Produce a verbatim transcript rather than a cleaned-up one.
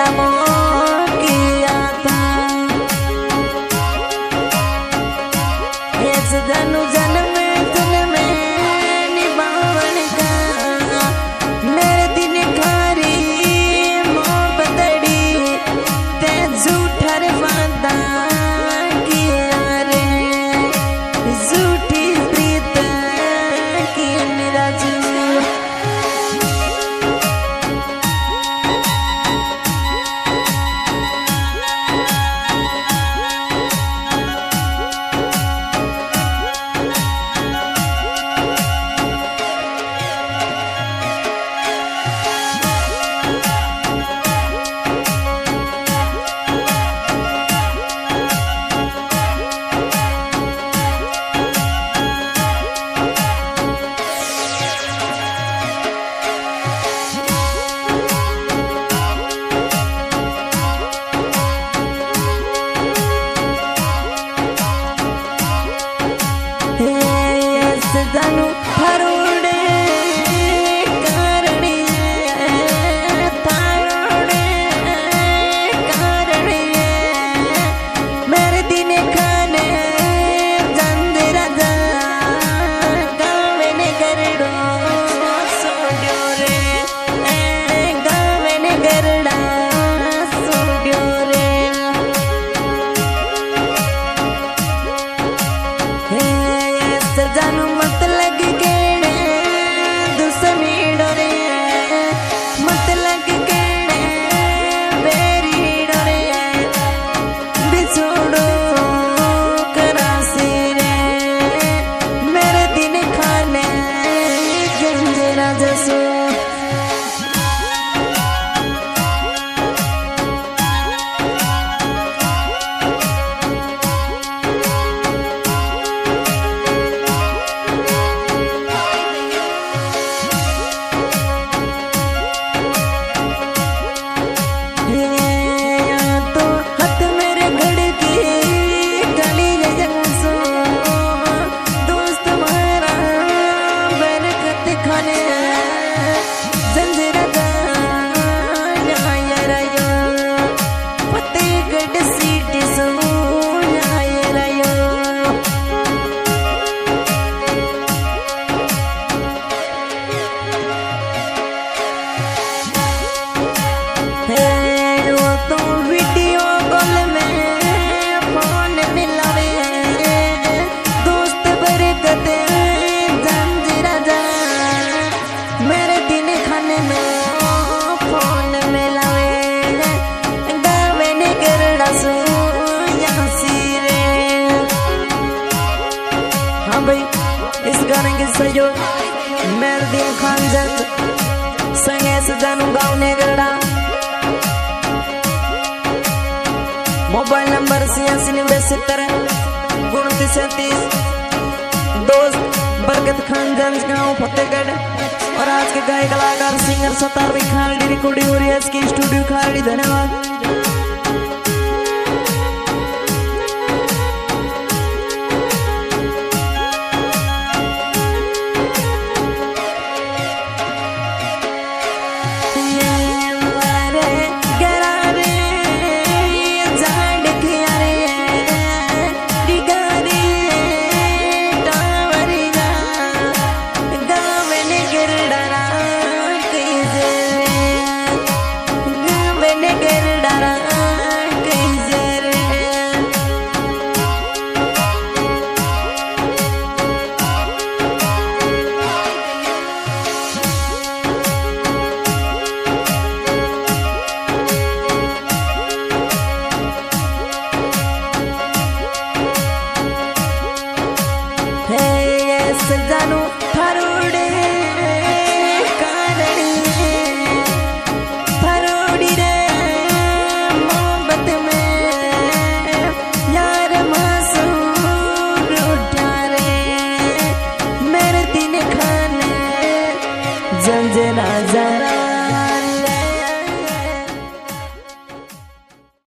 किया था। इस धनु जन्म जन्म निभावन का मेरे दिन खारी मोहब्बतड़ी ते झूठर वादा किया रे झूठी प्रीत की निराज। धनु हरुड़े कारण थारुड़े कारण मेरे दिन खाने जंदरा जा गावे गरड़ो सोड्यो रे गावे गरड़ा सोड्यो रे। जानू मत लग के दुश्मनी डोरे मत लग के बेरी डोरे बिछोड़ो करासी रे मेरे दिन खाने जंजरा जसो। इस गाने के सहयोग मेहरदीन खान जट संगे से जानू गाँव ने गड़ा। मोबाइल नंबर छियासी नब्बे सत्तर उनतीस सैंतीस। दोस्त बरकत खान जंज गाँव फतेहगढ़। और आज के गायक कलाकार सिंगर सतार खाड़ी रिकॉर्डिंग हो रही है इसकी स्टूडियो खाड़ी। धन्यवाद।